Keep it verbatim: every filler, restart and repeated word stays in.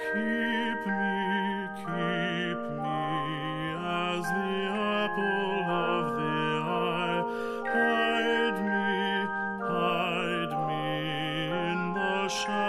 Keep me, keep me as the apple of the eye. Hide me, hide me in the shadow